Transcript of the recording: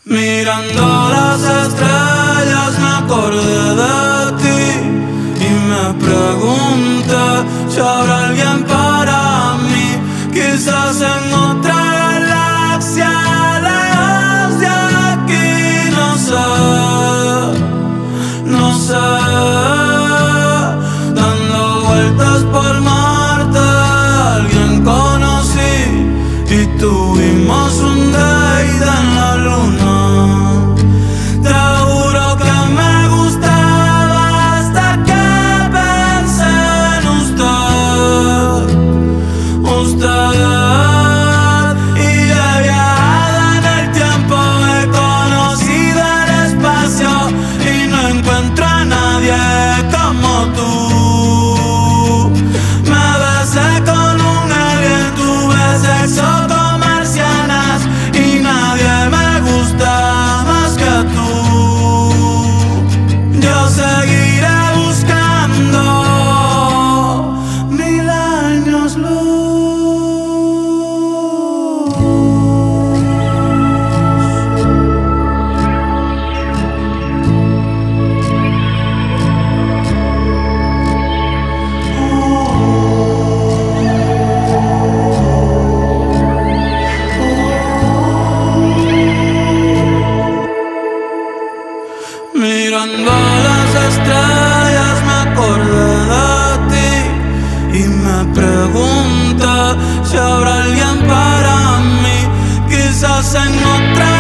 Mirando las estrellas me acordé de ti y me pregunté si habrá alguien para mí, quizás en otra galaxia lejos de aquí. No sé, no sé, dando vueltas por Marte alguien conocí y tuvimos un date en la luna. Mirando las estrellas me acordé de ti y me pregunté si habrá alguien para mí, quizás en otra